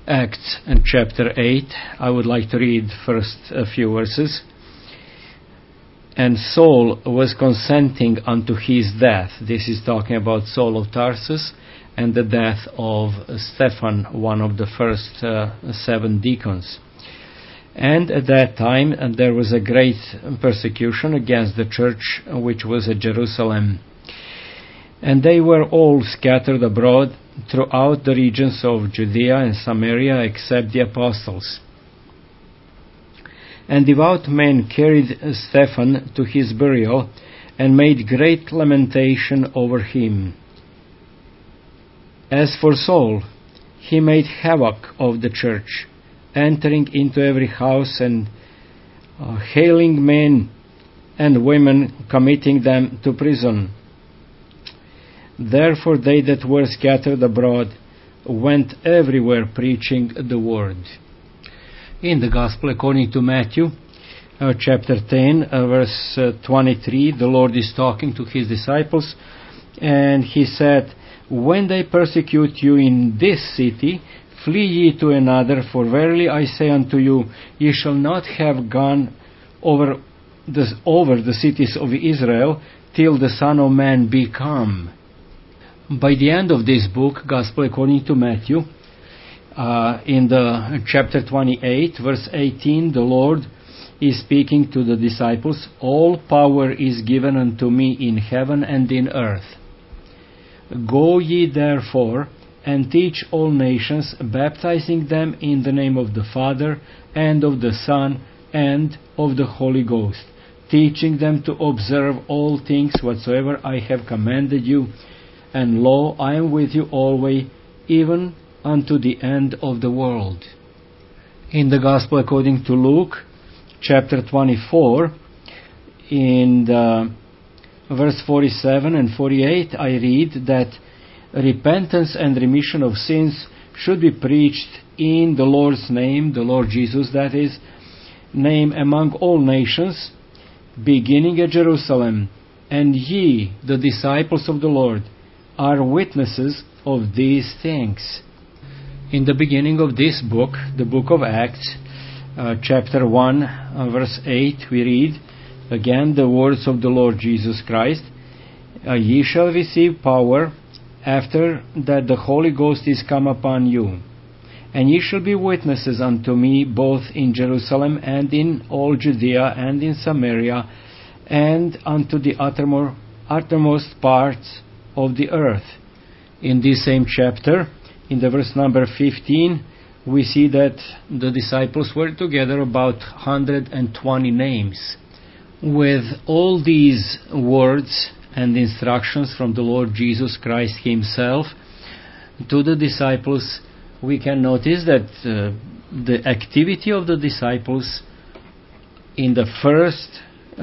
Acts and chapter 8. I would like to read first a few verses. And Saul was consenting unto his death. This is talking about Saul of Tarsus and the death of Stephen, one of the first 7 deacons. And at that time there was a great persecution against the church which was at Jerusalem. And they were all scattered abroad throughout the regions of Judea and Samaria, except the apostles. And devout men carried Stephen to his burial, and made great lamentation over him. As for Saul, he made havoc of the church, entering into every house and hailing men and women, committing them to prison. Therefore they that were scattered abroad went everywhere preaching the word. In the Gospel according to Matthew, chapter 10, verse 23, the Lord is talking to his disciples, and he said, "When they persecute you in this city, flee ye to another, for verily I say unto you, ye shall not have gone over the cities of Israel till the Son of Man be come." By the end of this book, Gospel according to Matthew, in the chapter 28, verse 18, the Lord is speaking to the disciples, "All power is given unto me in heaven and in earth. Go ye therefore and teach all nations, baptizing them in the name of the Father and of the Son and of the Holy Ghost, teaching them to observe all things whatsoever I have commanded you. And lo, I am with you always, even unto the end of the world." In the Gospel according to Luke, chapter 24, in the verse 47 and 48, I read that repentance and remission of sins should be preached in the Lord's name, the Lord Jesus, that is, name among all nations, beginning at Jerusalem. And ye, the disciples of the Lord, are witnesses of these things. In the beginning of this book, the book of Acts, chapter 1, verse 8, we read again the words of the Lord Jesus Christ, "Ye shall receive power after that the Holy Ghost is come upon you, and ye shall be witnesses unto me both in Jerusalem and in all Judea and in Samaria and unto the uttermost parts of the earth." In this same chapter, in the verse number 15, we see that the disciples were together about 120 names. With all these words and instructions from the Lord Jesus Christ himself to the disciples, we can notice that the activity of the disciples in the first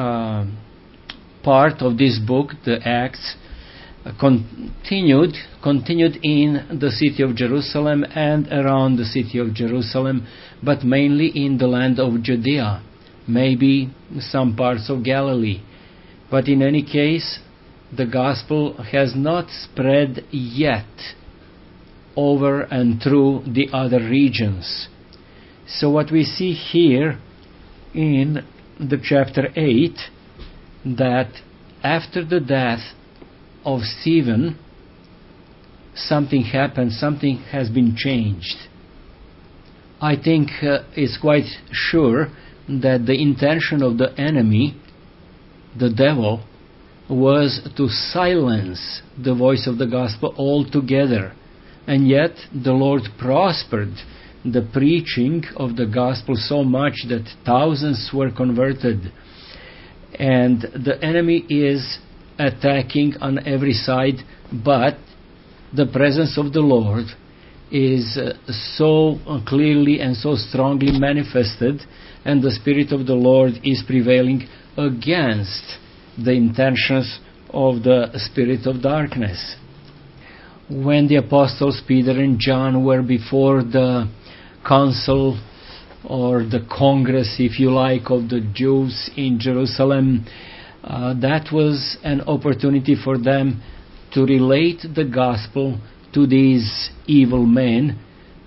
part of this book, the Acts, continued in the city of Jerusalem and around the city of Jerusalem, but mainly in the land of Judea, maybe some parts of Galilee. But in any case, the gospel has not spread yet over and through the other regions. So what we see here in the chapter 8, that after the death of Stephen, something happened, something has been changed. I think it's quite sure that the intention of the enemy, the devil, was to silence the voice of the gospel altogether. And yet the Lord prospered the preaching of the gospel so much that thousands were converted. And the enemy is attacking on every side, but the presence of the Lord is so clearly and so strongly manifested, and the Spirit of the Lord is prevailing against the intentions of the spirit of darkness. When the apostles Peter and John were before the council or the congress, if you like, of the Jews in Jerusalem, that was an opportunity for them to relate the gospel to these evil men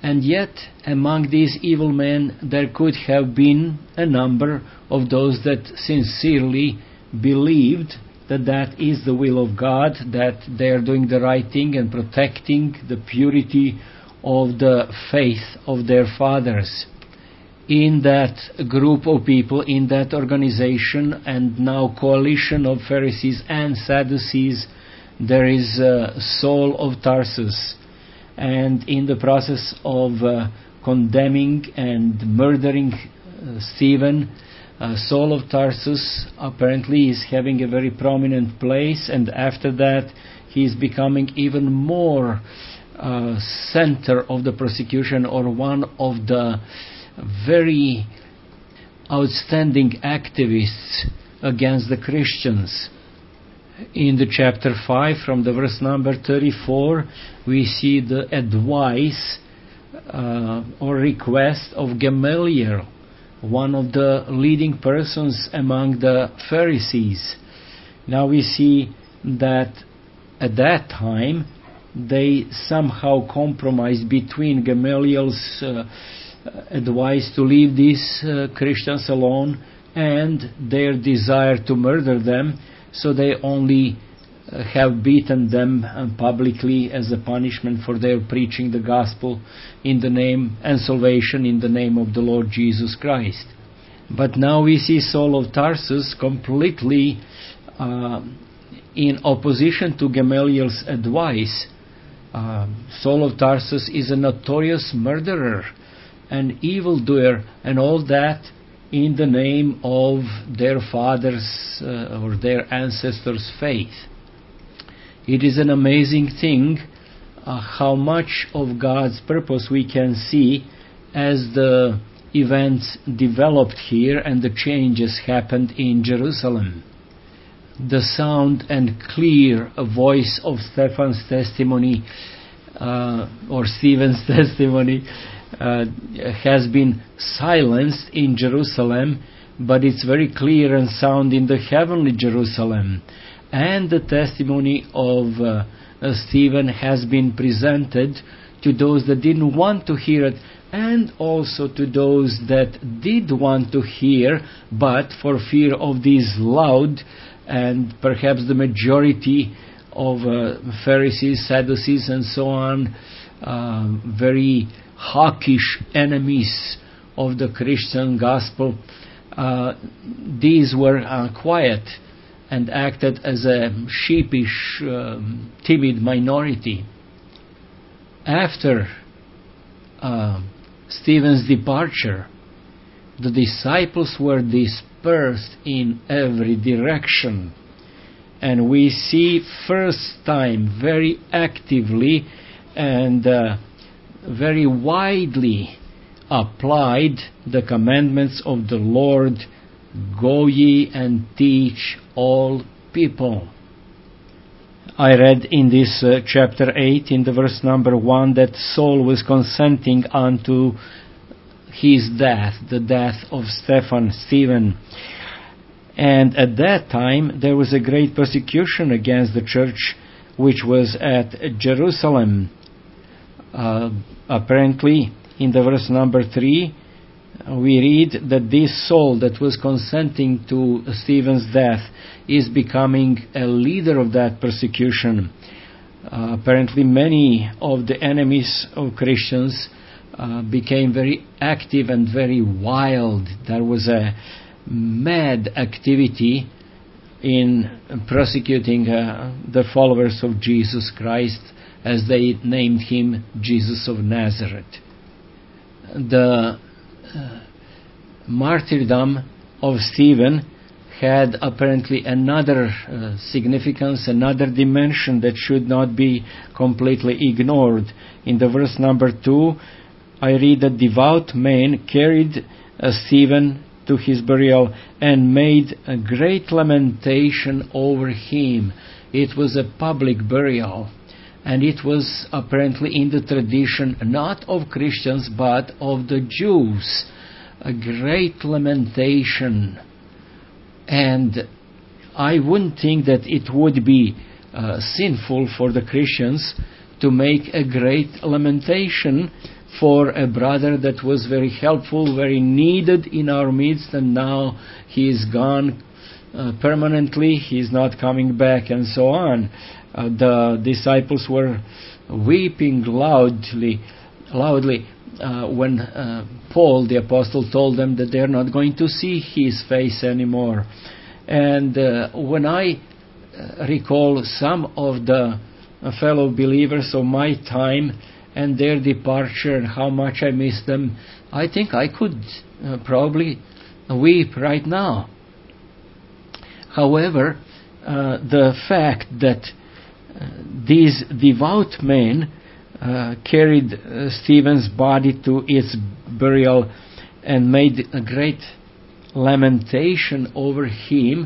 And yet, among these evil men, there could have been a number of those that sincerely believed that that is the will of God, that they are doing the right thing and protecting the purity of the faith of their fathers. In that group of people, in that organization and now coalition of Pharisees and Sadducees, there is Saul of Tarsus. And in the process of condemning and murdering Stephen, Saul of Tarsus apparently is having a very prominent place, and after that he is becoming even more center of the persecution, or one of the very outstanding activists against the Christians. In the chapter 5, from the verse number 34, we see the advice or request of Gamaliel, one of the leading persons among the Pharisees. Now we see that at that time they somehow compromised between Gamaliel's advice to leave these Christians alone and their desire to murder them, so they only have beaten them publicly as a punishment for their preaching the gospel in the name and salvation in the name of the Lord Jesus Christ. But now we see Saul of Tarsus completely in opposition to Gamaliel's advice. Saul of Tarsus is a notorious murderer, an evildoer, and all that in the name of their fathers or their ancestors' faith. It is an amazing thing how much of God's purpose we can see as the events developed here and the changes happened in Jerusalem. The sound and clear voice of Stephen's testimony or Stephen's testimony has been silenced in Jerusalem, but it's very clear and sound in the heavenly Jerusalem. And the testimony of Stephen has been presented to those that didn't want to hear it, and also to those that did want to hear, but for fear of these loud and perhaps the majority of Pharisees, Sadducees, and so on, very hawkish enemies of the Christian gospel, these were quiet and acted as a sheepish, timid minority. After Stephen's departure, the disciples were dispersed in every direction, and we see first time very actively and very widely applied the commandments of the Lord: go ye and teach all people. I read in this chapter 8 in the verse number 1 that Saul was consenting unto his death, the death of Stephen. And at that time there was a great persecution against the church which was at Jerusalem. Apparently, in the verse number 3, we read that this Saul that was consenting to Stephen's death is becoming a leader of that persecution. Apparently, many of the enemies of Christians became very active and very wild. There was a mad activity in persecuting the followers of Jesus Christ, as they named him Jesus of Nazareth. The martyrdom of Stephen had apparently another significance, another dimension that should not be completely ignored. In the verse number 2, I read that devout men carried Stephen to his burial and made a great lamentation over him. It was a public burial, and it was apparently in the tradition not of Christians but of the Jews. A great lamentation. And I wouldn't think that it would be sinful for the Christians to make a great lamentation for a brother that was very helpful, very needed in our midst, and now he is gone permanently, he is not coming back, and so on. The disciples were weeping loudly when Paul the apostle told them that they are not going to see his face anymore. And when I recall some of the fellow believers of my time and their departure and how much I miss them, I think I could probably weep right now. However, the fact that these devout men carried Stephen's body to its burial and made a great lamentation over him,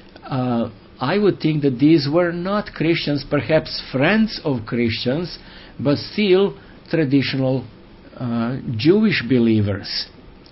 I would think that these were not Christians, perhaps friends of Christians, but still traditional Jewish believers.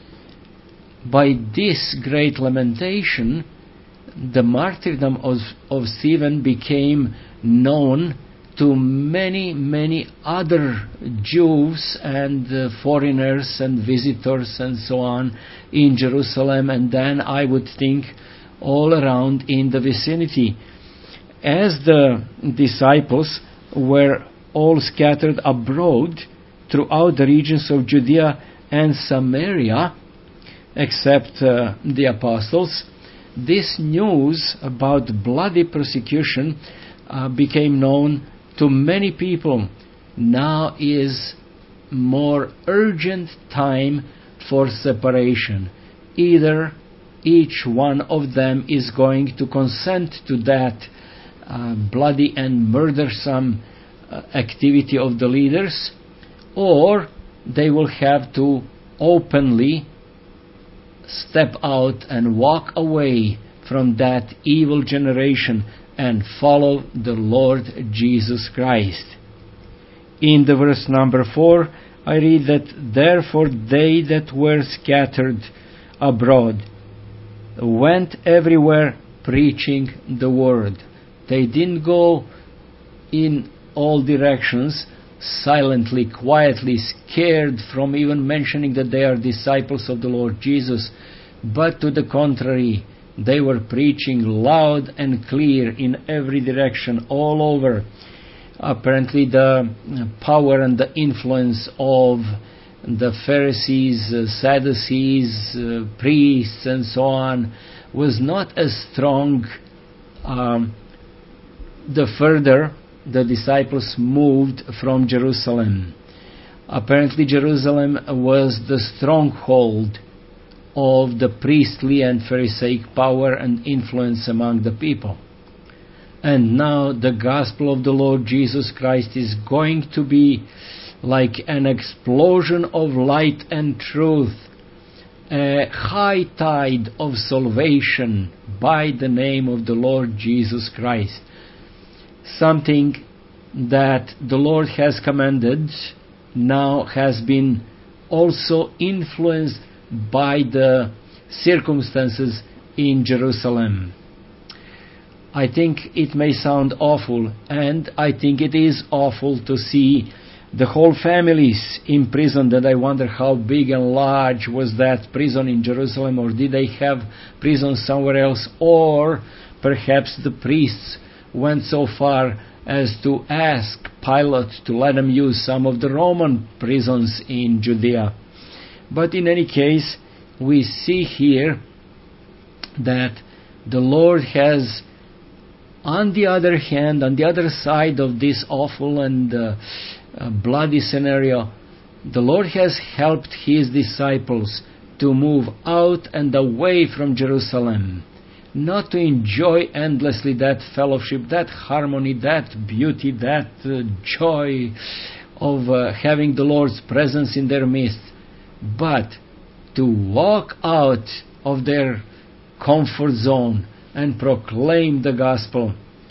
By this great lamentation, the martyrdom of Stephen became known to many, many other Jews and foreigners and visitors and so on in Jerusalem, and then I would think all around in the vicinity. As the disciples were all scattered abroad throughout the regions of Judea and Samaria, except the apostles, this news about bloody persecution became known to many people. Now is more urgent time for separation. Either each one of them is going to consent to that bloody and murdersome activity of the leaders, or they will have to openly step out and walk away from that evil generation and follow the Lord Jesus Christ. In the verse number 4, I read that, "Therefore they that were scattered abroad went everywhere preaching the word." They didn't go in all directions, silently, quietly, scared from even mentioning that they are disciples of the Lord Jesus, but to the contrary, they were preaching loud and clear in every direction, all over. Apparently the power and the influence of the Pharisees, Sadducees, priests and so on was not as strong the further the disciples moved from Jerusalem. Apparently Jerusalem was the stronghold of the priestly and Pharisaic power and influence among the people. And now the gospel of the Lord Jesus Christ is going to be like an explosion of light and truth, a high tide of salvation by the name of the Lord Jesus Christ. Something that the Lord has commanded now has been also influenced by the circumstances in Jerusalem. I think it may sound awful, and I think it is awful to see the whole families imprisoned, and I wonder how big and large was that prison in Jerusalem, or did they have prisons somewhere else, or perhaps the priests went so far as to ask Pilate to let them use some of the Roman prisons in Judea. But in any case, we see here that the Lord has, on the other hand, on the other side of this awful and bloody scenario, the Lord has helped His disciples to move out and away from Jerusalem, not to enjoy endlessly that fellowship, that harmony, that beauty, that joy of having the Lord's presence in their midst, but to walk out of their comfort zone and proclaim the gospel.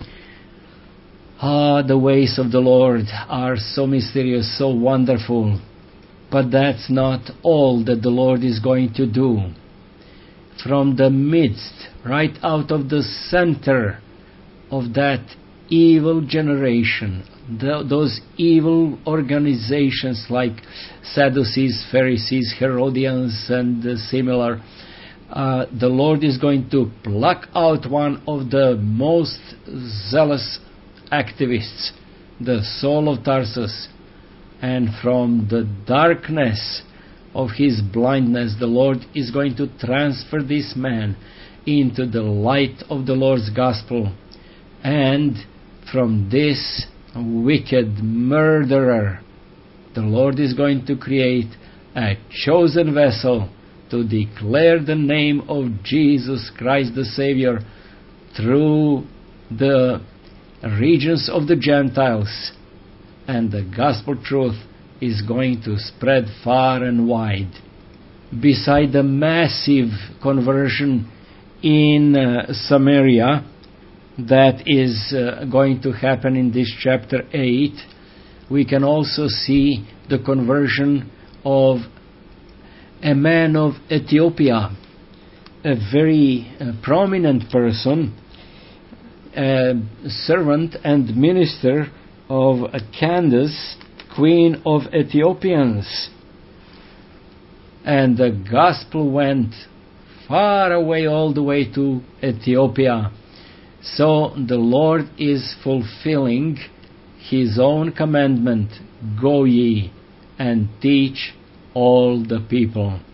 The ways of the Lord are so mysterious, so wonderful, but that's not all that the Lord is going to do. From the midst, right out of the center of that evil generation, those evil organizations like Sadducees, Pharisees, Herodians, and similar. The Lord is going to pluck out one of the most zealous activists, the Saul of Tarsus, and from the darkness of his blindness, the Lord is going to transfer this man into the light of the Lord's gospel. And from this wicked murderer, the Lord is going to create a chosen vessel to declare the name of Jesus Christ the Savior through the regions of the Gentiles, and the gospel truth is going to spread far and wide. Beside the massive conversion in Samaria that is going to happen in this chapter 8, we can also see the conversion of a man of Ethiopia, a very prominent person, a servant and minister of Candace, Queen of Ethiopians. And the gospel went far away, all the way to Ethiopia. So the Lord is fulfilling His own commandment, go ye and teach all the people.